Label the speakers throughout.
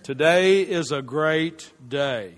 Speaker 1: Today is a great day.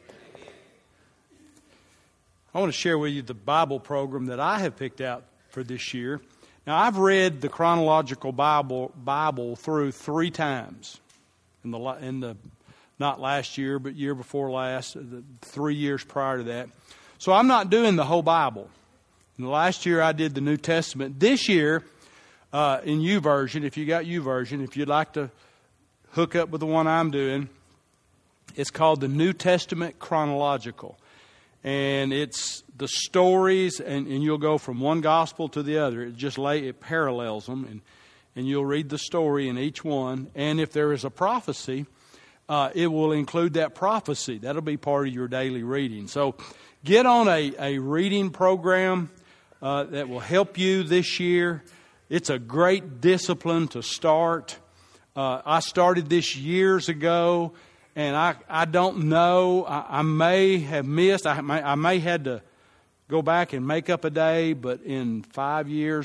Speaker 1: I want to share with you the Bible program that I have picked out for this year. Now, I've read the chronological Bible through 3 times in the not last year, but year before last, the 3 years prior to that. So I'm not doing the whole Bible. In the last year, I did the New Testament. This year, in YouVersion, if you got YouVersion, if you'd like to hook up with the one I'm doing, it's called the New Testament Chronological. And it's the stories, and you'll go from one gospel to the other. It parallels them, and you'll read the story in each one. And if there is a prophecy, it will include that prophecy. That'll be part of your daily reading. So get on a reading program that will help you this year. It's a great discipline to start. I started this years ago, and I don't know. I may have missed. I may had to go back and make up a day, but in 5 years,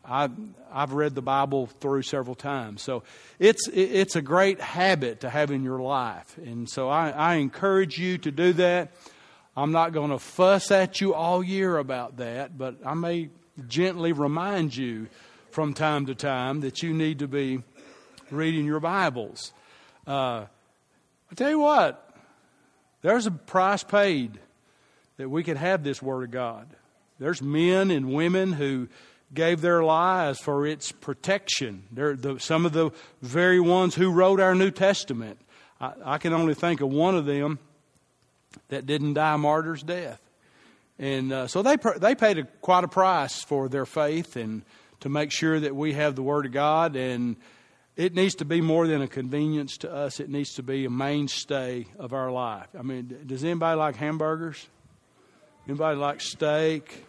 Speaker 1: I've read the Bible through several times. So it's a great habit to have in your life, and so I encourage you to do that. I'm not going to fuss at you all year about that, but I may gently remind you from time to time that you need to be reading your Bibles. I tell you what, there's a price paid that we could have this Word of God. There's men and women who gave their lives for its protection. They're some of the very ones who wrote our New Testament. I can only think of one of them that didn't die a martyr's death. And so they paid quite a price for their faith and to make sure that we have the Word of God. And it needs to be more than a convenience to us. It needs to be a mainstay of our life. I mean, does anybody like hamburgers? Anybody like steak?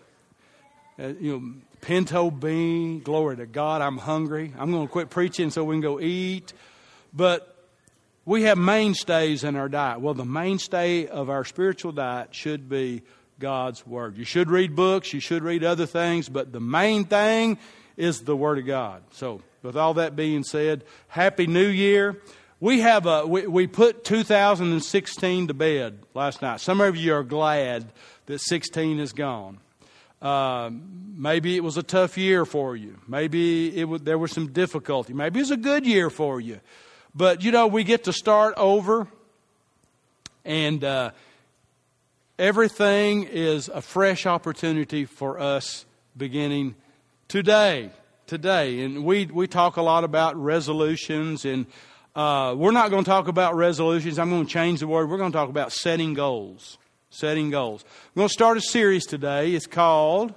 Speaker 1: Pinto bean. Glory to God, I'm hungry. I'm going to quit preaching so we can go eat. But we have mainstays in our diet. Well, the mainstay of our spiritual diet should be God's Word. You should read books. You should read other things. But the main thing is the Word of God. So, with all that being said, Happy New Year. We put 2016 to bed last night. Some of you are glad that 16 is gone. Maybe it was a tough year for you. Maybe there was some difficulty. Maybe it was a good year for you. But, we get to start over, and everything is a fresh opportunity for us beginning today. And we talk a lot about resolutions, and we're not going to talk about resolutions. I'm going to change the word. We're going to talk about setting goals. Setting goals. We're going to start a series today. It's called,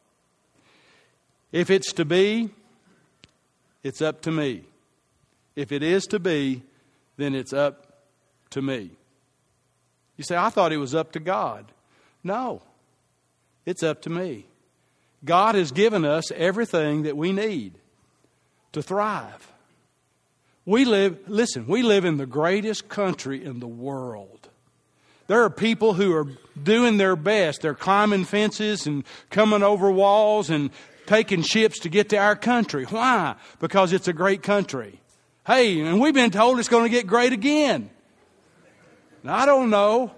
Speaker 1: If It's to Be, It's Up to Me. If it is to be, then it's up to me. You say, I thought it was up to God. No, it's up to me. God has given us everything that we need to thrive. We live in the greatest country in the world. There are people who are doing their best. They're climbing fences and coming over walls and taking ships to get to our country. Why? Because it's a great country. Hey, and we've been told it's going to get great again. Now, I don't know.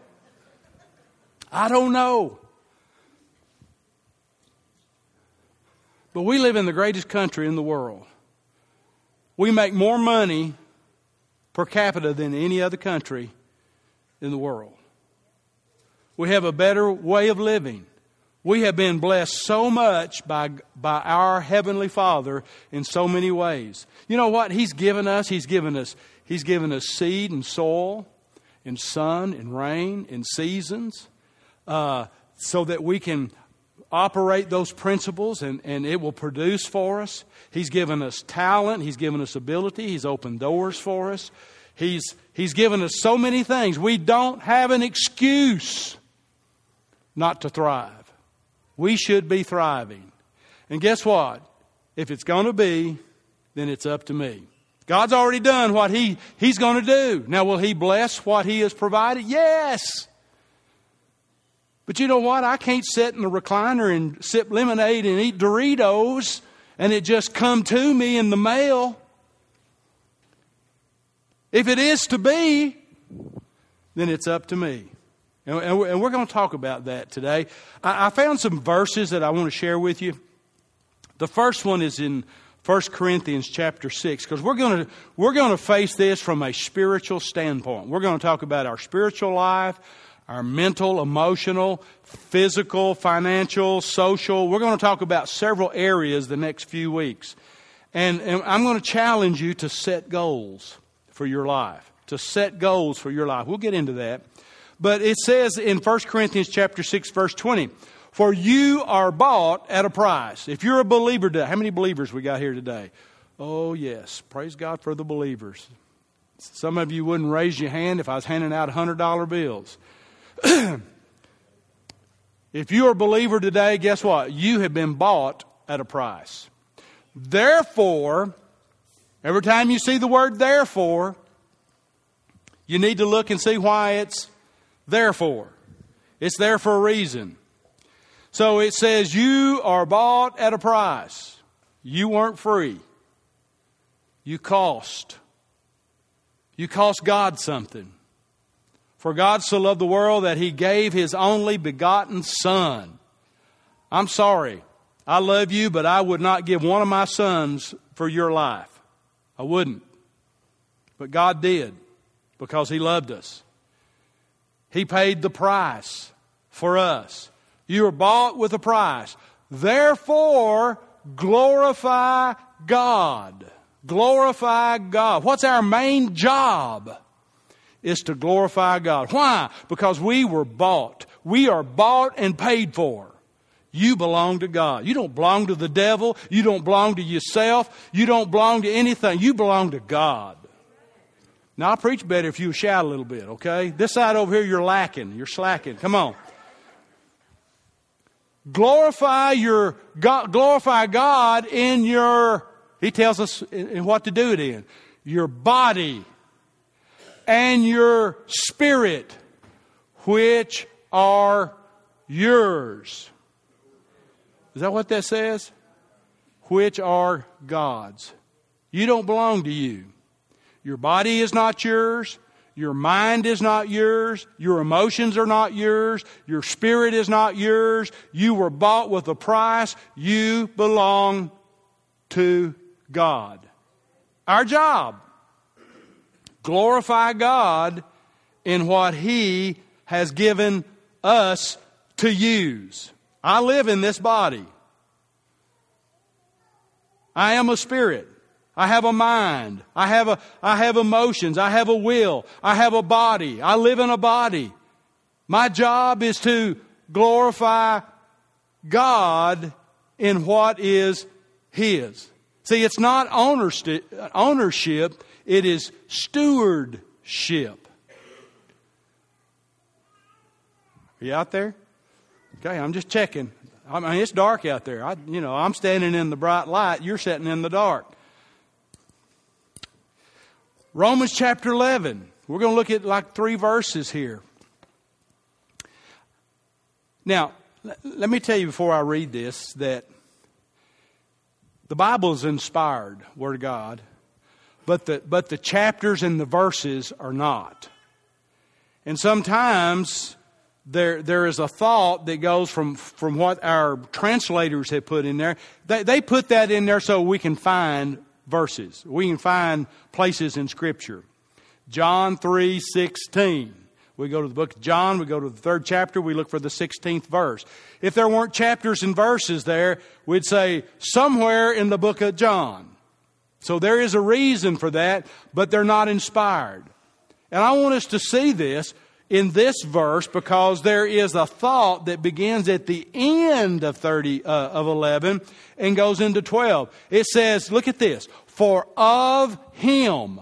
Speaker 1: But we live in the greatest country in the world. We make more money per capita than any other country in the world. We have a better way of living. We have been blessed so much by our Heavenly Father in so many ways. You know what He's given us? He's given us seed and soil and sun and rain and seasons so that we can operate those principles and it will produce for us. He's given us talent. He's given us ability. He's opened doors for us. He's given us so many things. We don't have an excuse not to thrive. We should be thriving. And guess what? If it's going to be, then it's up to me. God's already done what He's going to do. Now, will He bless what He has provided? Yes. But you know what? I can't sit in the recliner and sip lemonade and eat Doritos and it just come to me in the mail. If it is to be, then it's up to me. And we're going to talk about that today. I found some verses that I want to share with you. The first one is in 1 Corinthians chapter 6, because we're going to face this from a spiritual standpoint. We're going to talk about our spiritual life, our mental, emotional, physical, financial, social. We're going to talk about several areas the next few weeks. And I'm going to challenge you to set goals for your life. To set goals for your life. We'll get into that. But it says in 1 Corinthians chapter 6, verse 20, for you are bought at a price. If you're a believer today, how many believers we got here today? Oh, yes. Praise God for the believers. Some of you wouldn't raise your hand if I was handing out $100 bills. If you're a believer today, guess what? You have been bought at a price. Therefore, every time you see the word therefore, you need to look and see why it's therefore. It's there for a reason. So it says you are bought at a price. You weren't free. You cost. You cost God something. For God so loved the world that He gave His only begotten Son. I'm sorry. I love you, but I would not give one of my sons for your life. I wouldn't. But God did, because He loved us. He paid the price for us. You are bought with a price. Therefore, glorify God. Glorify God. What's our main job? Is to glorify God. Why? Because we were bought. We are bought and paid for. You belong to God. You don't belong to the devil. You don't belong to yourself. You don't belong to anything. You belong to God. Now, I'll preach better if you shout a little bit, okay? This side over here, you're lacking. You're slacking. Come on. Glorify God in your, He tells us in what to do it in. Your body and your spirit, which are yours. Is that what that says? Which are God's. You don't belong to you. Your body is not yours. Your mind is not yours. Your emotions are not yours. Your spirit is not yours. You were bought with a price. You belong to God. Our job. Glorify God in what He has given us to use. I live in this body. I am a spirit. I have a mind. I have emotions. I have a will. I have a body. I live in a body. My job is to glorify God in what is His. See, it's not ownership. It is stewardship. Are you out there? Okay, I'm just checking. I mean, it's dark out there. I'm standing in the bright light. You're sitting in the dark. Romans chapter 11. We're going to look at like 3 verses here. Now, let me tell you before I read this that the Bible is inspired, Word of God, but the chapters and the verses are not. And sometimes there is a thought that goes from what our translators have put in there. They put that in there so we can find verses. We can find places in Scripture. John 3:16. We go to the book of John, we go to the 3rd chapter, we look for the 16th verse. If there weren't chapters and verses there, we'd say somewhere in the book of John. So there is a reason for that, but they're not inspired. And I want us to see this in this verse because there is a thought that begins at the end of 11 and goes into 12. It says, look at this, for of Him,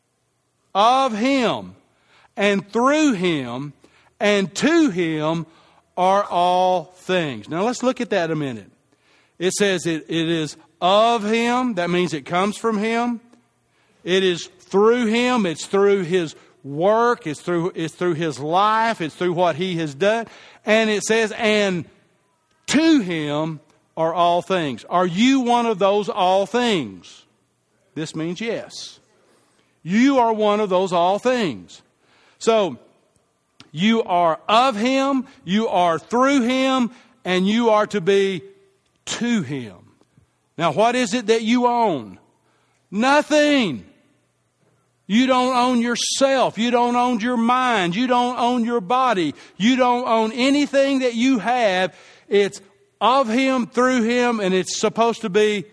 Speaker 1: and through Him, and to Him are all things. Now let's look at that a minute. It says it is of Him. That means it comes from Him. It is through Him. It's through His work. It's through His life. It's through what He has done. And it says, and to Him are all things. Are you one of those all things? This means yes. You are one of those all things. So, you are of Him, you are through Him, and you are to be to Him. Now, what is it that you own? Nothing. You don't own yourself. You don't own your mind. You don't own your body. You don't own anything that you have. It's of Him, through Him, and it's supposed to be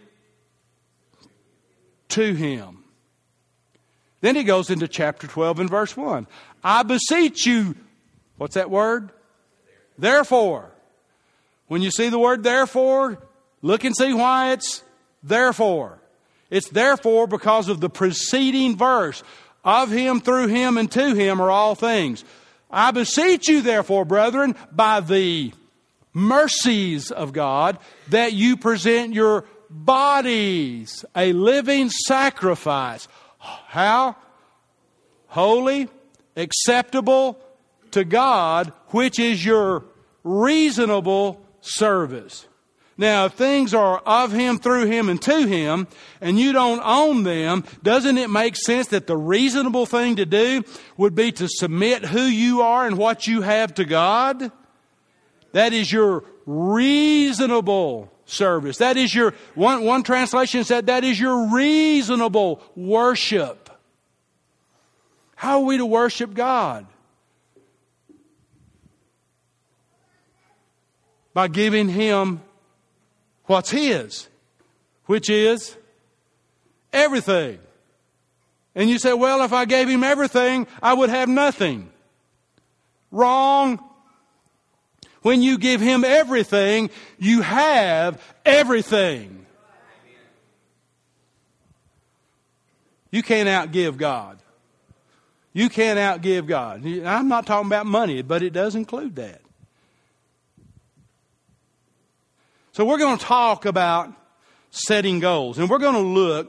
Speaker 1: to Him. Then he goes into chapter 12 and verse 1. I beseech you, what's that word? Therefore. When you see the word therefore, look and see why it's therefore. It's therefore because of the preceding verse. Of Him, through Him, and to Him are all things. I beseech you, therefore, brethren, by the mercies of God, that you present your bodies a living sacrifice. How? Holy, acceptable to God, which is your reasonable service. Now, if things are of Him, through Him, and to Him, and you don't own them, doesn't it make sense that the reasonable thing to do would be to submit who you are and what you have to God? That is your reasonable service. That is your, one translation said, that is your reasonable worship. How are we to worship God? By giving Him what's His, which is everything. And you say, well, if I gave Him everything, I would have nothing. Wrong. When you give Him everything, you have everything. You can't outgive God. You can't outgive God. I'm not talking about money, but it does include that. So we're going to talk about setting goals. And we're going to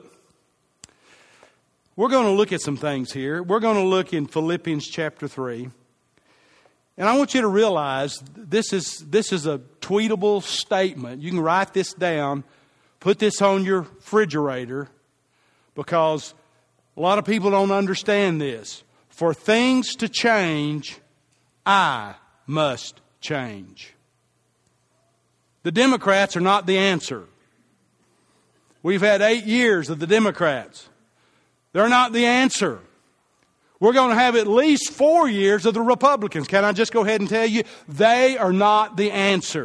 Speaker 1: look at some things here. We're going to look in Philippians chapter 3. And I want you to realize this is a tweetable statement. You can write this down, put this on your refrigerator, because a lot of people don't understand this. For things to change, I must change. The Democrats are not the answer. We've had 8 years of the Democrats. They're not the answer. We're going to have at least 4 years of the Republicans. Can I just go ahead and tell you? They are not the answer.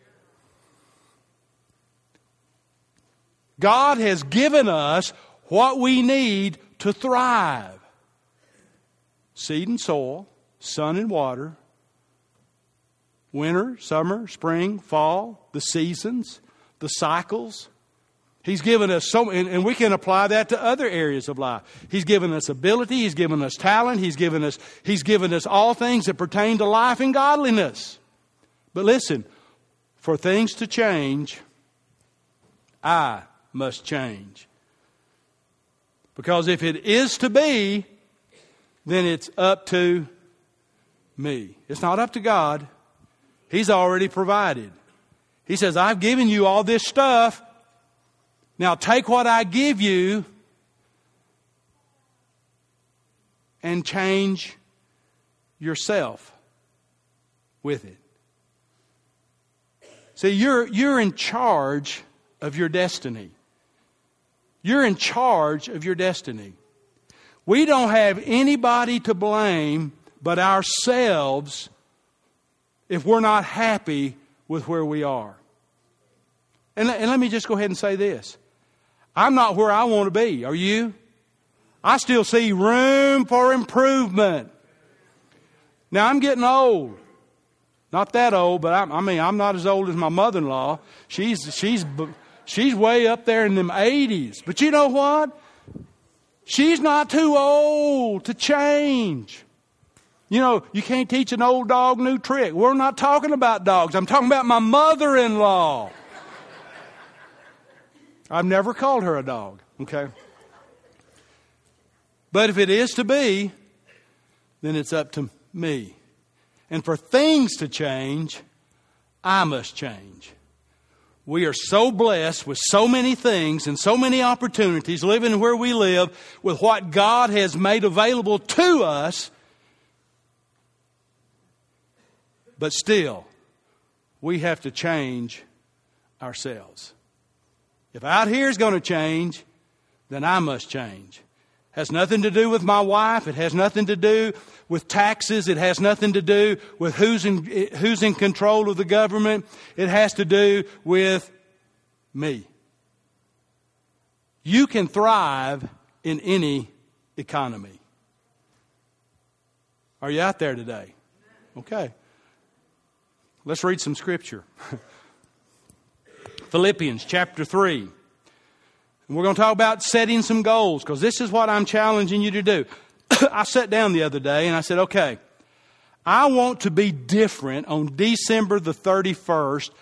Speaker 1: God has given us what we need to thrive. Seed and soil, sun and water, winter, summer, spring, fall, the seasons, the cycles. He's given us so, and we can apply that to other areas of life. He's given us ability. He's given us talent. He's given us all things that pertain to life and godliness. But listen, for things to change, I must change. Because if it is to be, then it's up to me. It's not up to God. He's already provided. He says, I've given you all this stuff. Now take what I give you and change yourself with it. See, you're in charge of your destiny. You're in charge of your destiny. We don't have anybody to blame but ourselves if we're not happy with where we are. And let me just go ahead and say this. I'm not where I want to be. Are you? I still see room for improvement. Now, I'm getting old. Not that old, but I'm not as old as my mother-in-law. She's way up there in them 80s. But you know what? She's not too old to change. You know, you can't teach an old dog new trick. We're not talking about dogs. I'm talking about my mother-in-law. I've never called her a dog, okay? But if it is to be, then it's up to me. And for things to change, I must change. We are so blessed with so many things and so many opportunities living where we live with what God has made available to us. But still, we have to change ourselves. If out here is going to change, then I must change. Has nothing to do with my wife. It has nothing to do with taxes. It has nothing to do with who's in control of the government. It has to do with me. You can thrive in any economy. Are you out there today? Okay. Let's read some scripture. Philippians chapter 3. And we're going to talk about setting some goals, because this is what I'm challenging you to do. I sat down the other day and I said, okay, I want to be different on December the 31st,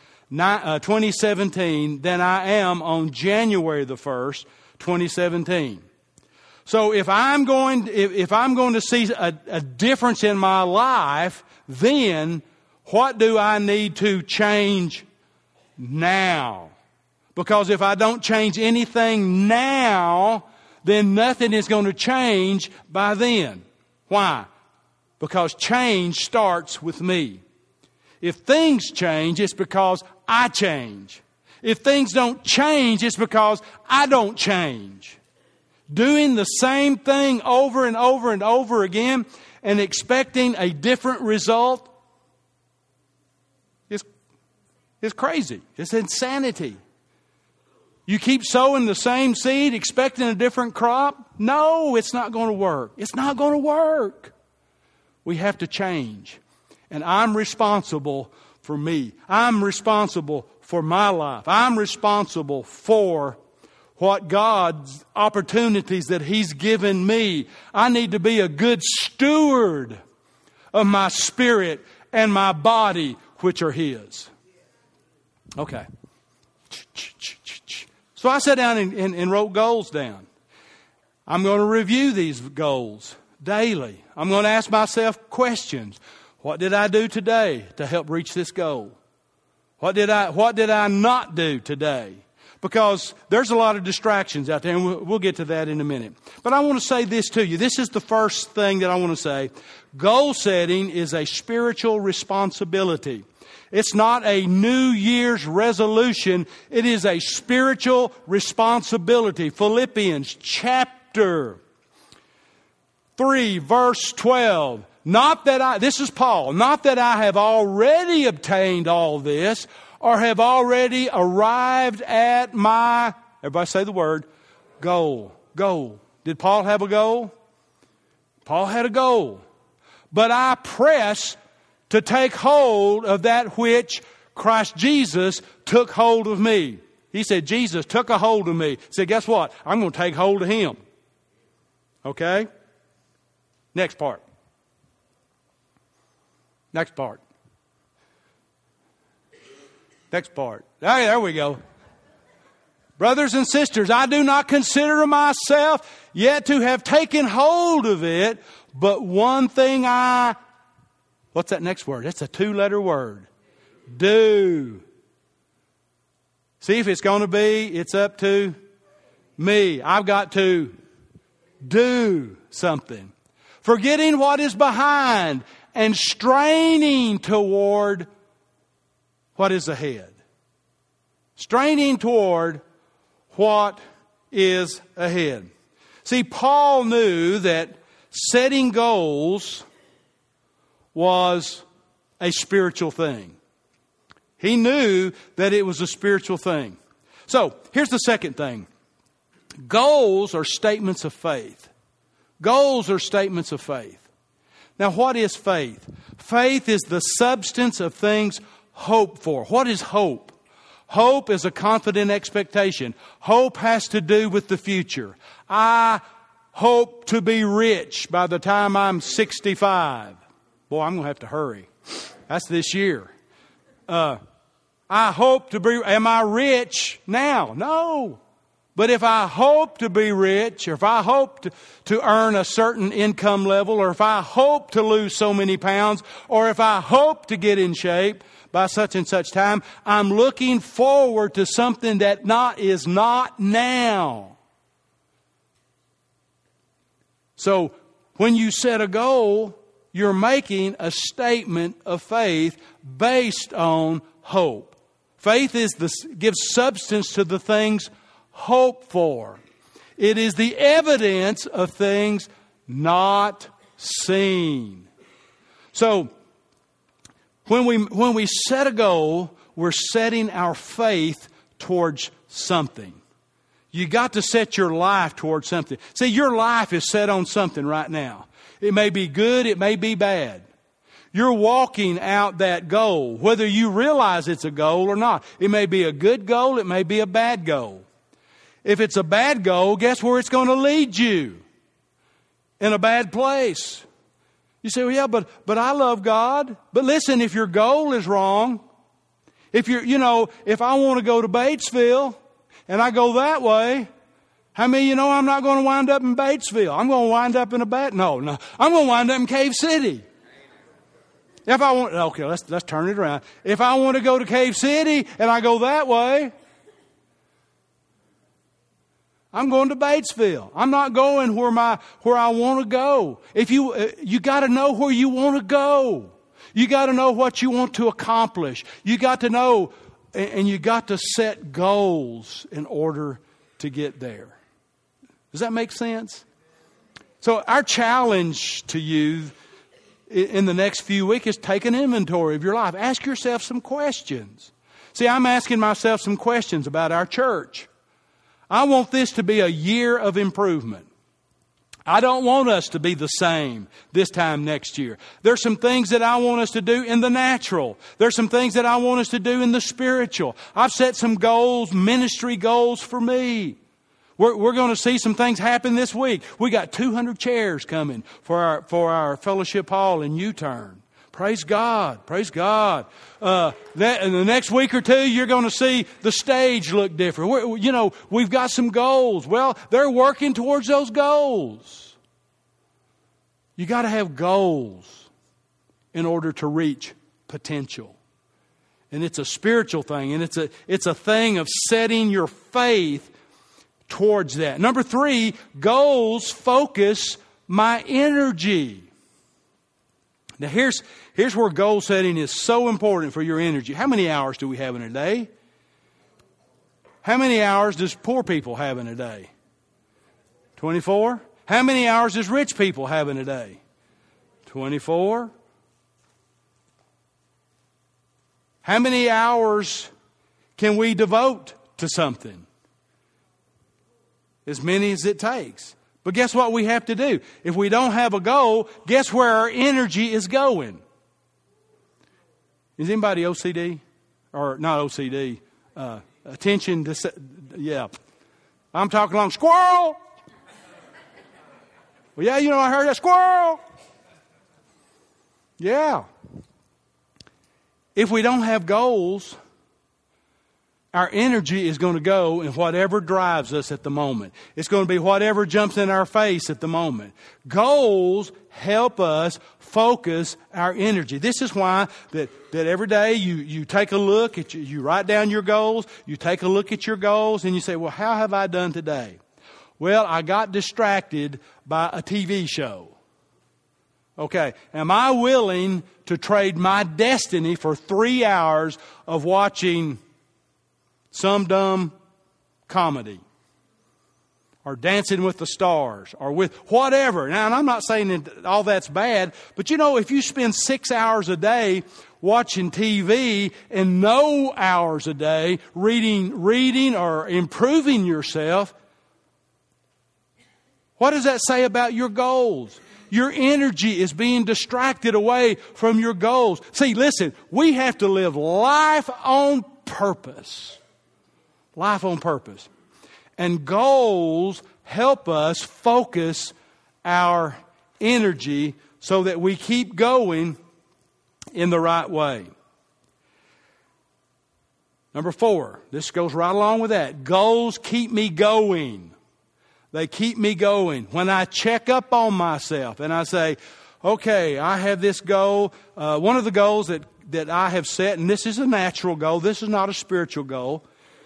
Speaker 1: 2017 than I am on January the 1st, 2017. So if I'm going to see a difference in my life, then what do I need to change now? Because if I don't change anything now, then nothing is going to change by then. Why? Because change starts with me. If things change, it's because I change. If things don't change, it's because I don't change. Doing the same thing over and over and over again and expecting a different result is crazy. It's insanity. You keep sowing the same seed, expecting a different crop? No, it's not going to work. It's not going to work. We have to change. And I'm responsible for me. I'm responsible for my life. I'm responsible for what God's opportunities that He's given me. I need to be a good steward of my spirit and my body, which are His. Okay. So I sat down and wrote goals down. I'm going to review these goals daily. I'm going to ask myself questions. What did I do today to help reach this goal? What did I not do today? Because there's a lot of distractions out there, and we'll get to that in a minute. But I want to say this to you. This is the first thing that I want to say. Goal setting is a spiritual responsibility. It's not a New Year's resolution. It is a spiritual responsibility. Philippians chapter 3, verse 12. This is Paul, not that I have already obtained all this or have already arrived at my, everybody say the word, goal. Goal. Did Paul have a goal? Paul had a goal. But I press to take hold of that which Christ Jesus took hold of me. He said, Jesus took a hold of me. He said, guess what? I'm going to take hold of Him. Okay? Next part. Next part. Next part. There we go. Brothers and sisters, I do not consider myself yet to have taken hold of it, but one thing what's that next word? It's a 2-letter word. Do. See, if it's going to be, it's up to me. I've got to do something. Forgetting what is behind and straining toward what is ahead. Straining toward what is ahead. See, Paul knew that setting goals was a spiritual thing. He knew that it was a spiritual thing. So, here's the second thing. Goals are statements of faith. Goals are statements of faith. Now, what is faith? Faith is the substance of things hoped for. What is hope? Hope is a confident expectation. Hope has to do with the future. I hope to be rich by the time I'm 65. Boy, I'm going to have to hurry. That's this year. I hope to be, am I rich now? No. But if I hope to be rich, or if I hope to earn a certain income level, or if I hope to lose so many pounds, or if I hope to get in shape by such and such time, I'm looking forward to something that is not now. So when you set a goal, you're making a statement of faith based on hope. Faith gives substance to the things hoped for. It is the evidence of things not seen. So, when we set a goal, we're setting our faith towards something. You got to set your life towards something. See, your life is set on something right now. It may be good, it may be bad. You're walking out that goal, whether you realize it's a goal or not. It may be a good goal, it may be a bad goal. If it's a bad goal, guess where it's going to lead you? In a bad place. You say, well, yeah, but I love God. But listen, if your goal is wrong, if I want to go to Batesville and I go that way, how many I'm not going to wind up in Batesville? I'm going to wind up in No. I'm going to wind up in Cave City. Let's turn it around. If I want to go to Cave City and I go that way, I'm going to Batesville. I'm not going where I want to go. If you got to know where you want to go. You got to know what you want to accomplish. You got to know, and you got to set goals in order to get there. Does that make sense? So our challenge to you in the next few weeks is take an inventory of your life. Ask yourself some questions. See, I'm asking myself some questions about our church. I want this to be a year of improvement. I don't want us to be the same this time next year. There's some things that I want us to do in the natural. There's some things that I want us to do in the spiritual. I've set some goals, ministry goals for me. We're going to see some things happen this week. We got 200 chairs coming for our fellowship hall in U-Turn. Praise God. Praise God. In the next week or two, you're going to see the stage look different. We've got some goals. Well, they're working towards those goals. You got to have goals in order to reach potential. And it's a spiritual thing. And it's a thing of setting your faith towards that. Number 3, goals focus my energy. Now here's where goal setting is so important for your energy. How many hours do we have in a day? How many hours does poor people have in a day? 24. How many hours does rich people have in a day? 24. How many hours can we devote to something? As many as it takes. But guess what we have to do? If we don't have a goal, guess where our energy is going? Is anybody OCD? Or not OCD? Attention to... Yeah. I'm talking along. Squirrel! Well, yeah, I heard that. Squirrel! Yeah. If we don't have goals, our energy is going to go in whatever drives us at the moment. It's going to be whatever jumps in our face at the moment. Goals help us focus our energy. This is why that every day you take a look at you write down your goals, you take a look at your goals, and you say, well, how have I done today? Well, I got distracted by a TV show. Okay, am I willing to trade my destiny for 3 hours of watching some dumb comedy, or Dancing with the Stars, or with whatever? Now, and I'm not saying that all that's bad, but if you spend 6 hours a day watching TV and no hours a day reading or improving yourself, what does that say about your goals? Your energy is being distracted away from your goals. See, listen, we have to live life on purpose. Life on purpose. And goals help us focus our energy so that we keep going in the right way. Number 4, this goes right along with that. Goals keep me going. They keep me going. When I check up on myself and I say, okay, I have this goal. One of the goals that I have set, and this is a natural goal. This is not a spiritual goal.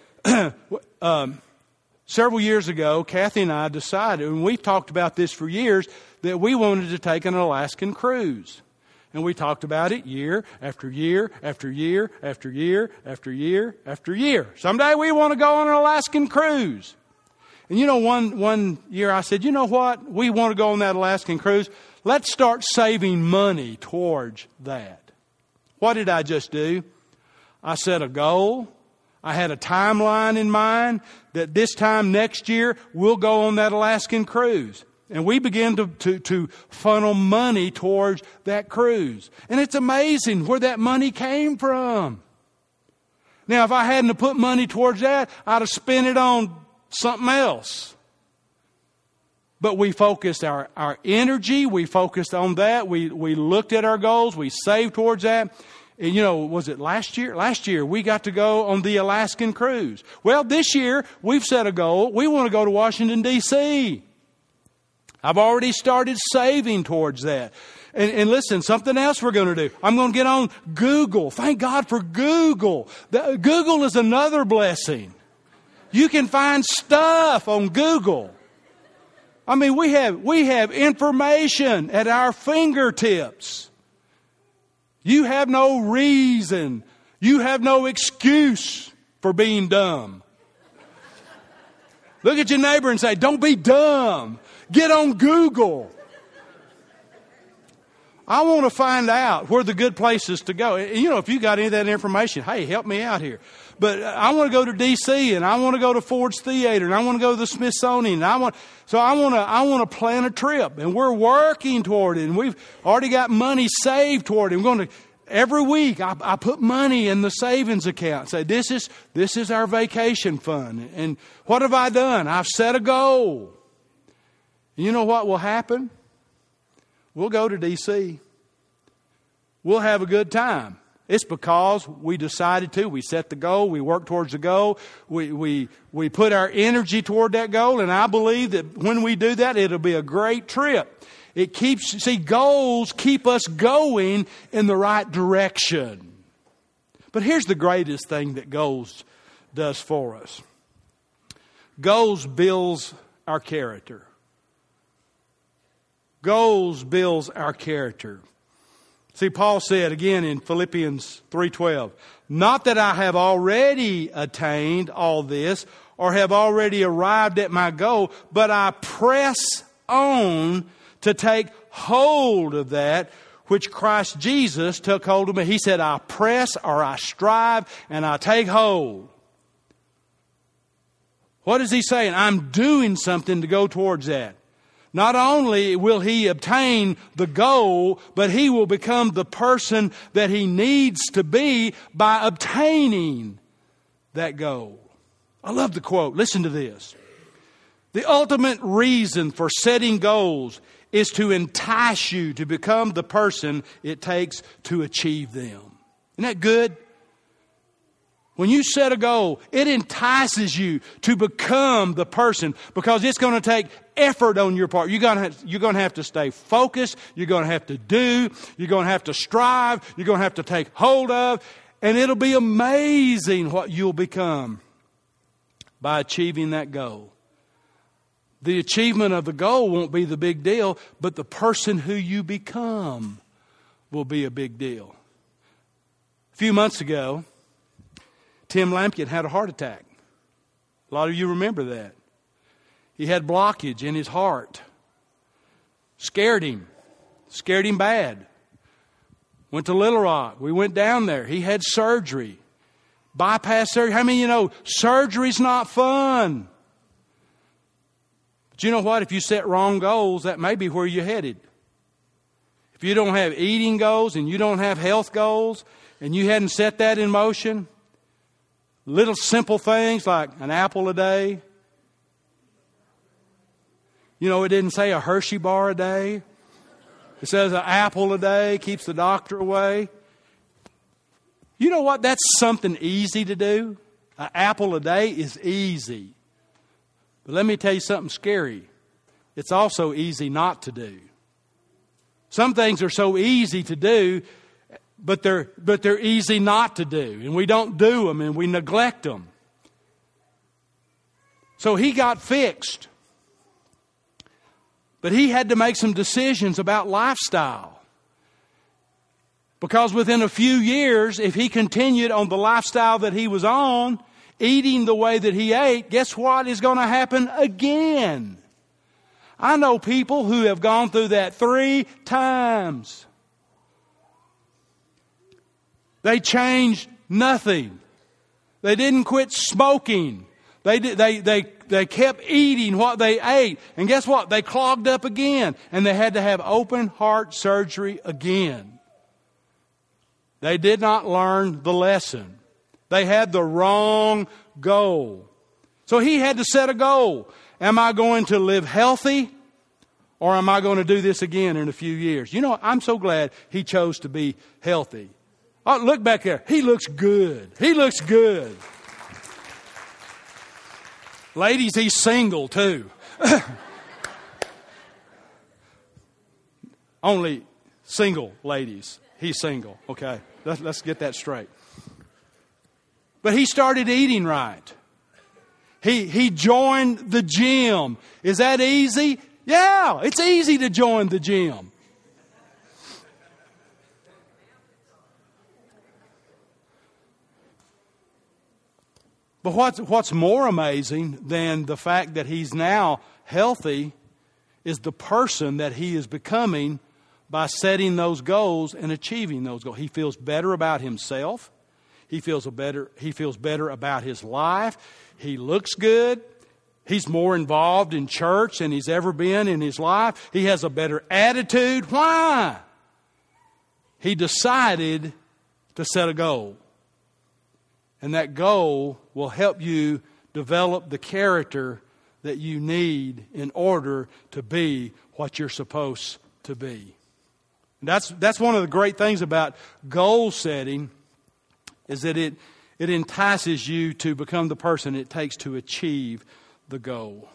Speaker 1: Several years ago, Kathy and I decided, and we've talked about this for years, that we wanted to take an Alaskan cruise. And we talked about it year after year after year after year after year after year. Someday we want to go on an Alaskan cruise. And you know, one year I said, you know what? We want to go on that Alaskan cruise. Let's start saving money towards that. What did I just do? I set a goal. I had a timeline in mind that this time next year we'll go on that Alaskan cruise. And we began to funnel money towards that cruise. And it's amazing where that money came from. Now, if I hadn't have put money towards that, I'd have spent it on something else. But we focused our energy. We focused on that. We looked at our goals. We saved towards that. And, you know, was it last year? Last year, we got to go on the Alaskan cruise. Well, this year, we've set a goal. We want to go to Washington, D.C. I've already started saving towards that. And listen, something else we're going to do. I'm going to get on Google. Thank God for Google. Google is another blessing. You can find stuff on Google. I mean, we have information at our fingertips. You have no reason. You have no excuse for being dumb. Look at your neighbor and say, don't be dumb. Get on Google. I want to find out where the good places to go. You know, if you got any of that information, hey, help me out here. But I want to go to D.C. and I want to go to Ford's Theater and I want to go to the Smithsonian. I want to plan a trip, and we're working toward it, and we've already got money saved toward it. We're going to every week. I put money in the savings account. Say this is our vacation fund. And what have I done? I've set a goal. You know what will happen? We'll go to D.C. We'll have a good time. It's because we decided to. We set the goal. We work towards the goal. We put our energy toward that goal. And I believe that when we do that, it'll be a great trip. Goals keep us going in the right direction. But here's the greatest thing that goals does for us. Goals builds our character. Goals builds our character. See, Paul said again in Philippians 3:12, not that I have already attained all this or have already arrived at my goal, but I press on to take hold of that which Christ Jesus took hold of me. He said, I press or I strive and I take hold. What is he saying? I'm doing something to go towards that. Not only will he obtain the goal, but he will become the person that he needs to be by obtaining that goal. I love the quote. Listen to this. The ultimate reason for setting goals is to entice you to become the person it takes to achieve them. Isn't that good? When you set a goal, it entices you to become the person because it's going to take effort on your part. You're going to have to stay focused. You're going to have to do. You're going to have to strive. You're going to have to take hold of. And it'll be amazing what you'll become by achieving that goal. The achievement of the goal won't be the big deal, but the person who you become will be a big deal. A few months ago, Tim Lampkin had a heart attack. A lot of you remember that. He had blockage in his heart. Scared him bad. Went to Little Rock. We went down there. He had surgery. Bypass surgery. How many of you know surgery's not fun? But you know what? If you set wrong goals, that may be where you're headed. If you don't have eating goals and you don't have health goals and you hadn't set that in motion, little simple things like an apple a day. You know, it didn't say a Hershey bar a day. It says an apple a day keeps the doctor away. You know what? That's something easy to do. An apple a day is easy. But let me tell you something scary. It's also easy not to do. Some things are so easy to do, but they're easy not to do. And we don't do them and we neglect them. So he got fixed. But he had to make some decisions about lifestyle. Because within a few years, if he continued on the lifestyle that he was on, eating the way that he ate, guess what is going to happen again? I know people who have gone through that 3 times. They changed nothing. They didn't quit smoking. They kept eating what they ate. And guess what? They clogged up again. And they had to have open heart surgery again. They did not learn the lesson. They had the wrong goal. So he had to set a goal. Am I going to live healthy? Or am I going to do this again in a few years? You know, I'm so glad he chose to be healthy. Oh, look back there. He looks good. He looks good. Ladies, he's single too. Only single ladies. He's single. Okay, let's get that straight. But he started eating right. He joined the gym. Is that easy? Yeah, it's easy to join the gym. But what's more amazing than the fact that he's now healthy is the person that he is becoming by setting those goals and achieving those goals. He feels better about himself. He feels better about his life. He looks good. He's more involved in church than he's ever been in his life. He has a better attitude. Why? He decided to set a goal. And that goal will help you develop the character that you need in order to be what you're supposed to be. And that's one of the great things about goal setting, is that it entices you to become the person it takes to achieve the goal.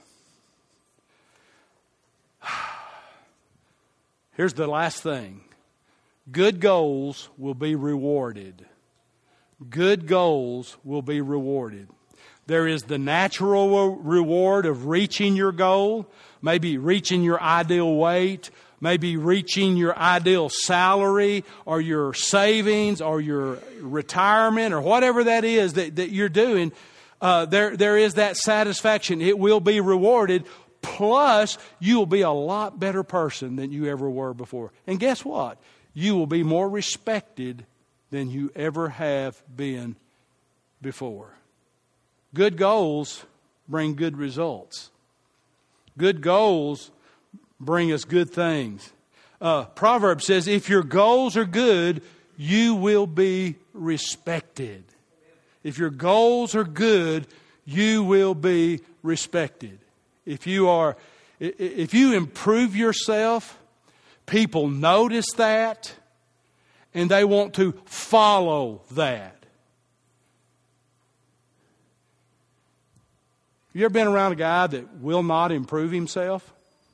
Speaker 1: Here's the last thing. Good goals will be rewarded. Good goals will be rewarded. There is the natural reward of reaching your goal, maybe reaching your ideal weight, maybe reaching your ideal salary or your savings or your retirement or whatever that is that you're doing. There is that satisfaction. It will be rewarded. Plus, you will be a lot better person than you ever were before. And guess what? You will be more respected than you ever have been before. Good goals bring good results. Good goals bring us good things. Proverbs says, if your goals are good, you will be respected. If your goals are good, you will be respected. If you improve yourself, people notice that, and they want to follow that. You ever been around a guy that will not improve himself?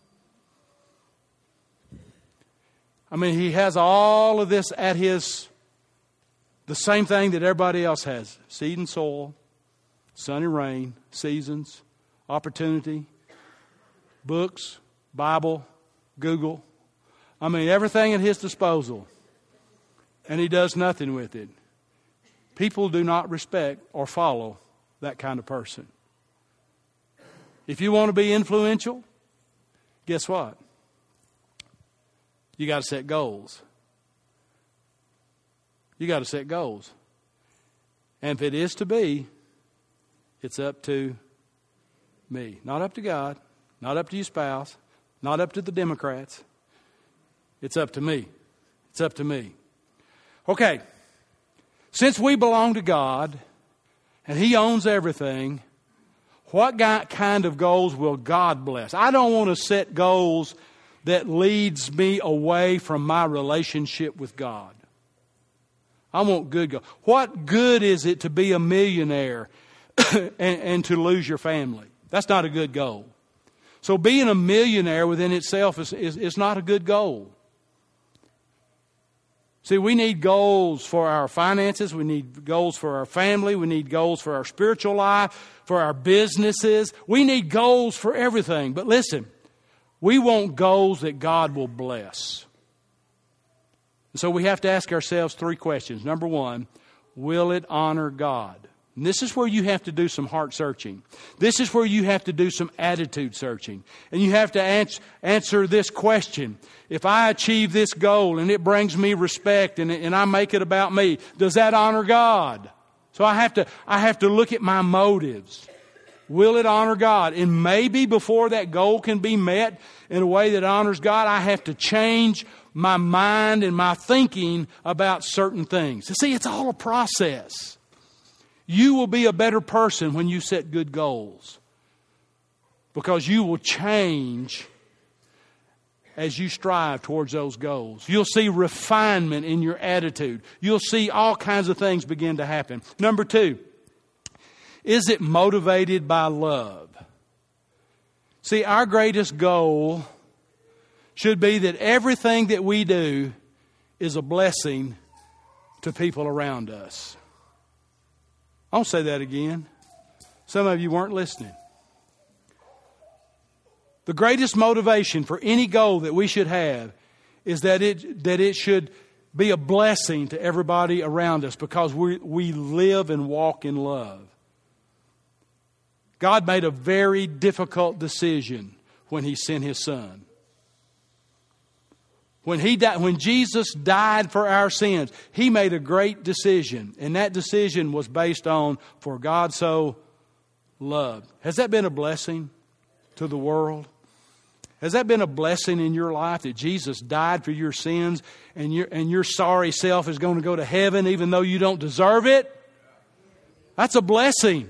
Speaker 1: I mean, he has all of this at the same thing that everybody else has. Seed and soil, sun and rain, seasons, opportunity, books, Bible, Google. I mean, everything at his disposal. And he does nothing with it. People do not respect or follow that kind of person. If you want to be influential, guess what? You got to set goals. You got to set goals. And if it is to be, it's up to me. Not up to God. Not up to your spouse. Not up to the Democrats. It's up to me. It's up to me. Okay. Since we belong to God and He owns everything, what kind of goals will God bless? I don't want to set goals that leads me away from my relationship with God. I want good goals. What good is it to be a millionaire and to lose your family? That's not a good goal. So being a millionaire within itself is not a good goal. See, we need goals for our finances. We need goals for our family. We need goals for our spiritual life, for our businesses. We need goals for everything. But listen, we want goals that God will bless. So we have to ask ourselves 3 questions. Number 1, will it honor God? And this is where you have to do some heart searching. This is where you have to do some attitude searching. And you have to answer this question. If I achieve this goal and it brings me respect and I make it about me, does that honor God? So I have to look at my motives. Will it honor God? And maybe before that goal can be met in a way that honors God, I have to change my mind and my thinking about certain things. You see, it's all a process. You will be a better person when you set good goals, because you will change as you strive towards those goals. You'll see refinement in your attitude. You'll see all kinds of things begin to happen. Number 2, is it motivated by love? See, our greatest goal should be that everything that we do is a blessing to people around us. I'll say that again. Some of you weren't listening. The greatest motivation for any goal that we should have is that it should be a blessing to everybody around us, because we live and walk in love. God made a very difficult decision when He sent His Son. When Jesus died for our sins, He made a great decision. And that decision was based on, for God so loved. Has that been a blessing to the world? Has that been a blessing in your life, that Jesus died for your sins and your sorry self is going to go to heaven even though you don't deserve it? That's a blessing.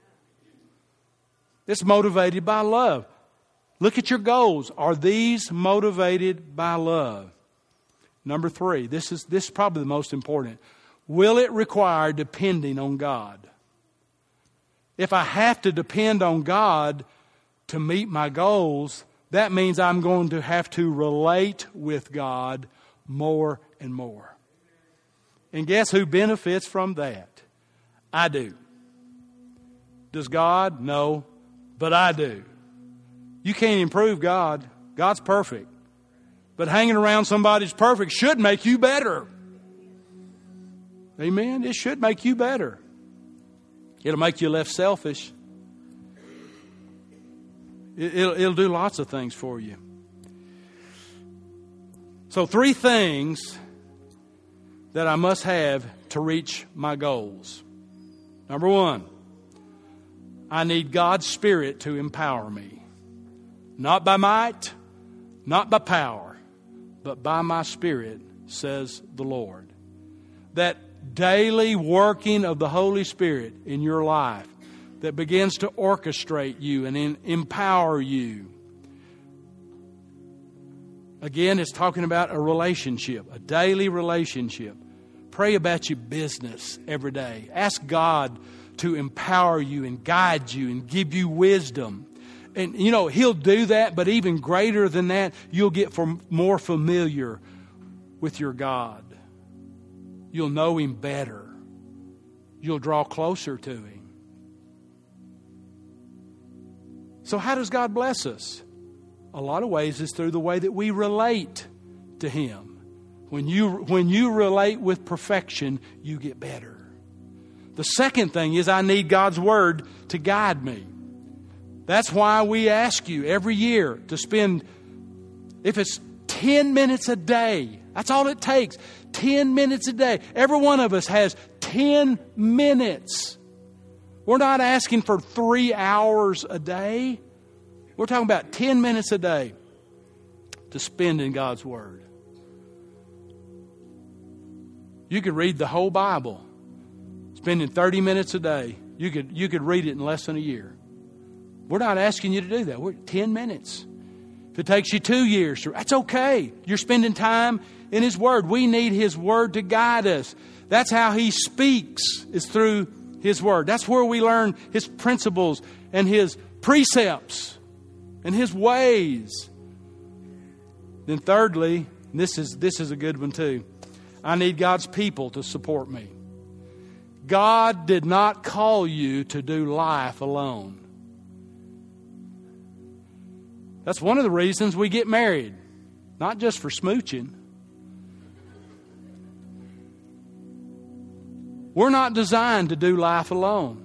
Speaker 1: It's motivated by love. Look at your goals. Are these motivated by love? Number 3, this is probably the most important. Will it require depending on God? If I have to depend on God to meet my goals, that means I'm going to have to relate with God more and more. And guess who benefits from that? I do. Does God? No, but I do. You can't improve God. God's perfect. But hanging around somebody's perfect should make you better. Amen? It should make you better. It'll make you less selfish. It'll do lots of things for you. So 3 things that I must have to reach my goals. Number 1, I need God's Spirit to empower me. Not by might, not by power, but by my Spirit, says the Lord. That daily working of the Holy Spirit in your life that begins to orchestrate you and empower you. Again, it's talking about a relationship, a daily relationship. Pray about your business every day. Ask God to empower you and guide you and give you wisdom. And, He'll do that, but even greater than that, you'll get more familiar with your God. You'll know Him better. You'll draw closer to Him. So how does God bless us? A lot of ways is through the way that we relate to Him. When you relate with perfection, you get better. The second thing is I need God's Word to guide me. That's why we ask you every year to spend, if it's 10 minutes a day, that's all it takes, 10 minutes a day. Every one of us has 10 minutes. We're not asking for 3 hours a day. We're talking about 10 minutes a day to spend in God's Word. You could read the whole Bible, spending 30 minutes a day. You could read it in less than a year. We're not asking you to do that. We're 10 minutes. If it takes you 2 years, that's okay. You're spending time in His Word. We need His Word to guide us. That's how He speaks, is through His Word. That's where we learn His principles and His precepts and His ways. Then thirdly, and this is a good one too, I need God's people to support me. God did not call you to do life alone. That's one of the reasons we get married. Not just for smooching. We're not designed to do life alone.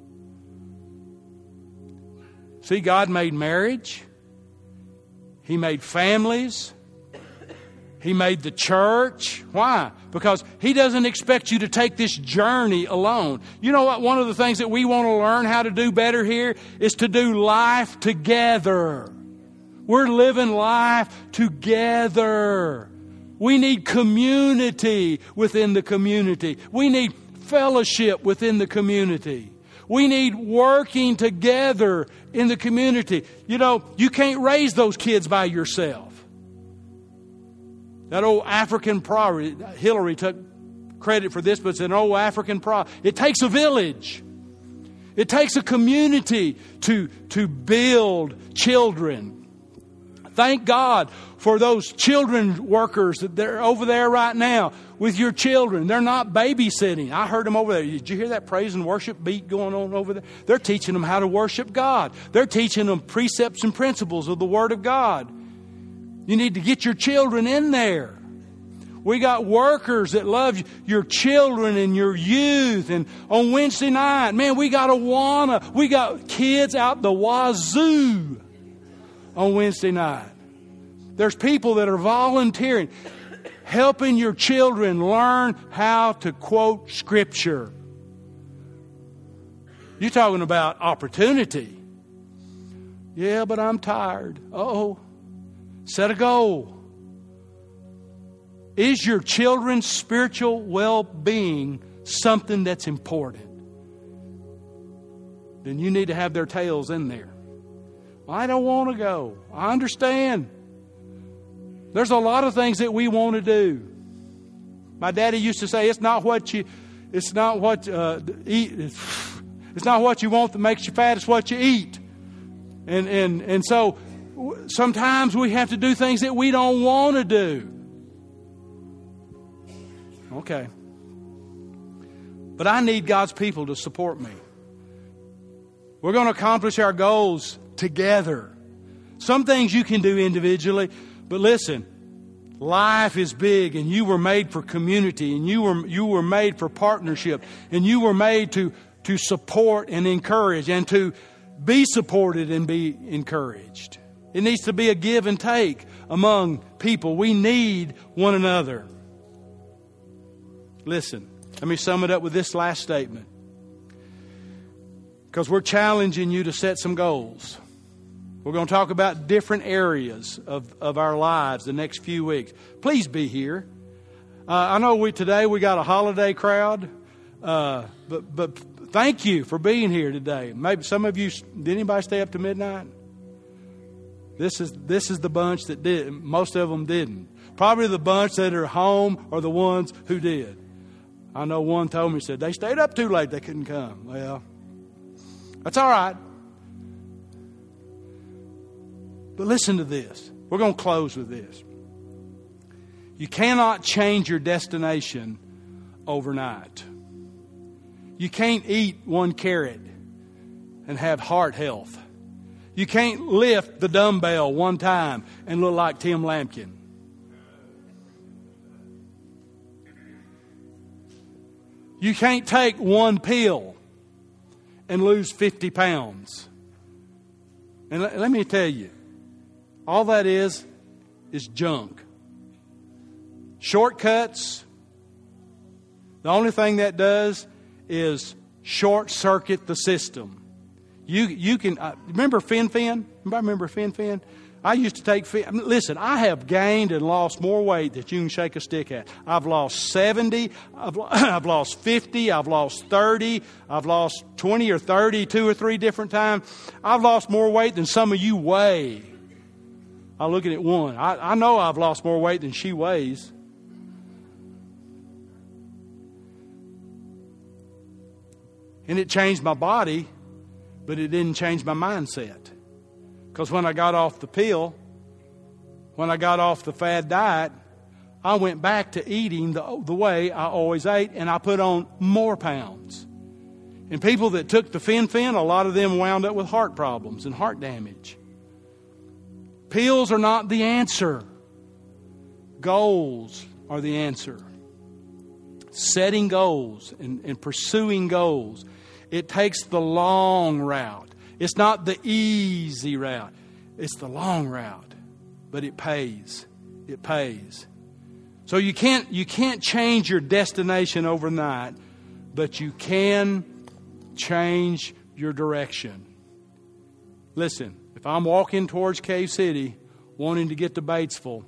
Speaker 1: See, God made marriage. He made families. He made the church. Why? Because He doesn't expect you to take this journey alone. You know what? One of the things that we want to learn how to do better here is to do life together. We're living life together. We need community within the community. We need fellowship within the community. We need working together in the community. You know, you can't raise those kids by yourself. That old African proverb, Hillary took credit for this, but it's an old African proverb. It takes a village. It takes a community to build children. Thank God for those children workers that they're over there right now with your children. They're not babysitting. I heard them over there. Did you hear that praise and worship beat going on over there? They're teaching them how to worship God. They're teaching them precepts and principles of the Word of God. You need to get your children in there. We got workers that love your children and your youth. And on Wednesday night, man, we got Awana. We got kids out the wazoo on Wednesday night. There's people that are volunteering, helping your children learn how to quote Scripture. You're talking about opportunity. Yeah, but I'm tired. Uh-oh. Set a goal. Is your children's spiritual well-being something that's important? Then you need to have their tails in there. I don't want to go. I understand. There's a lot of things that we want to do. My daddy used to say, it's not what you want that makes you fat, it's what you eat. And so sometimes we have to do things that we don't want to do. Okay. But I need God's people to support me. We're going to accomplish our goals together. Some things you can do individually, but listen, life is big, and you were made for community, and you were made for partnership, and you were made to support and encourage, and to be supported and be encouraged. It needs to be a give and take among people. We need one another. Listen, let me sum it up with this last statement, because we're challenging you to set some goals. We're going to talk about different areas of our lives the next few weeks. Please be here. I know today we got a holiday crowd, but thank you for being here today. Maybe some of you, did anybody stay up to midnight? This is the bunch that did. Most of them didn't. Probably the bunch that are home are the ones who did. I know one told me, said they stayed up too late, they couldn't come. Well, that's all right. But listen to this. We're going to close with this. You cannot change your destination overnight. You can't eat one carrot and have heart health. You can't lift the dumbbell one time and look like Tim Lampkin. You can't take one pill and lose 50 pounds. And let me tell you, all that is junk. Shortcuts, the only thing that does is short circuit the system. You can remember Fin? Anybody remember Fin? I used to take Fin. Listen, I have gained and lost more weight that you can shake a stick at. I've lost 70. I've lost 50. I've lost 30. I've lost 20 or 30, 2 or 3 different times. I've lost more weight than some of you weigh. I'm looking at one. I know I've lost more weight than she weighs. And it changed my body, but it didn't change my mindset. Because when I got off the pill, when I got off the fad diet, I went back to eating the way I always ate, and I put on more pounds. And people that took the fen-phen, a lot of them wound up with heart problems and heart damage. Pills are not the answer. Goals are the answer. Setting goals and pursuing goals. It takes the long route. It's not the easy route. It's the long route. But it pays. It pays. So you can't change your destination overnight, but you can change your direction. Listen, if I'm walking towards Cave City, wanting to get to Batesville,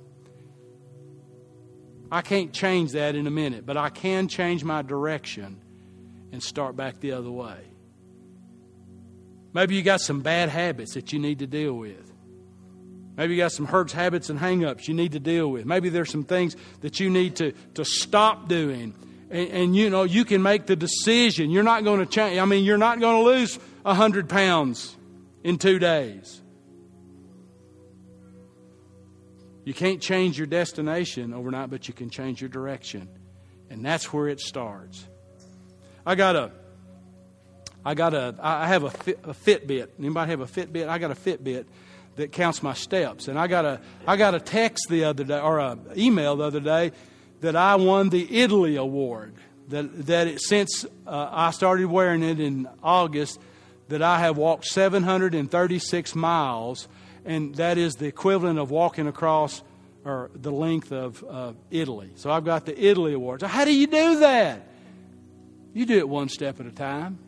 Speaker 1: I can't change that in a minute, but I can change my direction and start back the other way. Maybe you got some bad habits that you need to deal with. Maybe you got some hurts, habits, and hang-ups you need to deal with. Maybe there's some things that you need to stop doing. And you know, you can make the decision. You're not going to change. I mean, you're not going to lose 100 pounds in 2 days. You can't change your destination overnight, but you can change your direction. And that's where it starts. I have a Fitbit. Anybody have a Fitbit? I got a Fitbit that counts my steps. And I got a text the other day, or an email the other day, that I won the Italy Award. Since I started wearing it in August, that I have walked 736 miles, and that is the equivalent of walking across or the length of Italy. So I've got the Italy Award. So how do you do that? You do it one step at a time.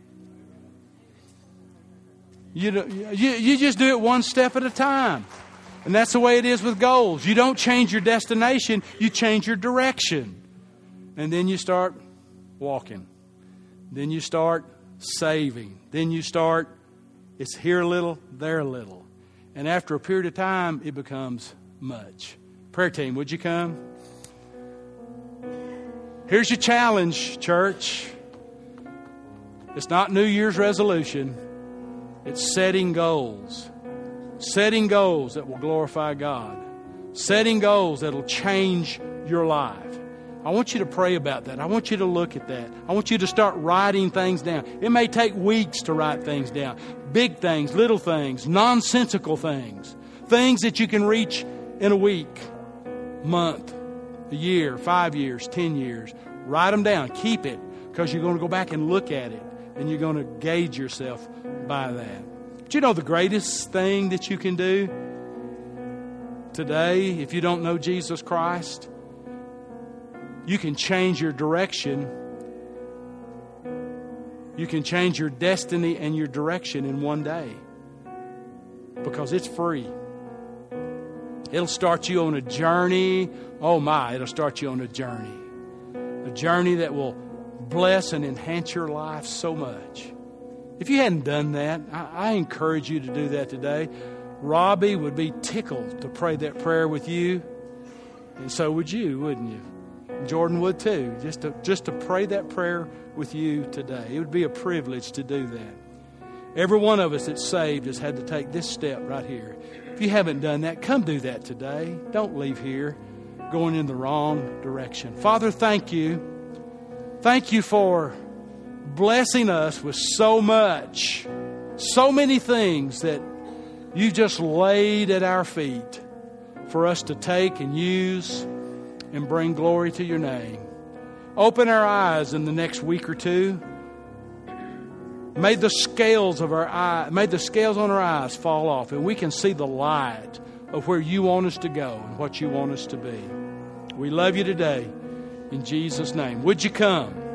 Speaker 1: You just do it one step at a time. And that's the way it is with goals. You don't change your destination, you change your direction. And then you start walking. Then you start saving. Then you start, it's here a little, there a little. And after a period of time, it becomes much. Prayer team, would you come? Here's your challenge, church. It's not New Year's resolution. It's setting goals. Setting goals that will glorify God. Setting goals that will change your life. I want you to pray about that. I want you to look at that. I want you to start writing things down. It may take weeks to write things down. Big things, little things, nonsensical things. Things that you can reach in a week, month, a year, 5 years, 10 years. Write them down. Keep it, because you're going to go back and look at it. And you're going to gauge yourself by that. But you know the greatest thing that you can do today, if you don't know Jesus Christ, you can change your direction. You can change your destiny and your direction in one day. Because it's free. It'll start you on a journey. Oh my, it'll start you on a journey. A journey that will bless and enhance your life so much. If you hadn't done that, I encourage you to do that today. Robbie would be tickled to pray that prayer with you. And so would you, wouldn't you? Jordan would too. Just to pray that prayer with you today. It would be a privilege to do that. Every one of us that's saved has had to take this step right here. If you haven't done that, come do that today. Don't leave here going in the wrong direction. Father, thank you. Thank you for blessing us with so much, so many things that you just laid at our feet for us to take and use and bring glory to your name. Open our eyes in the next week or two. May the scales on our eyes fall off, and we can see the light of where you want us to go and what you want us to be. We love you today. In Jesus' name. Would you come?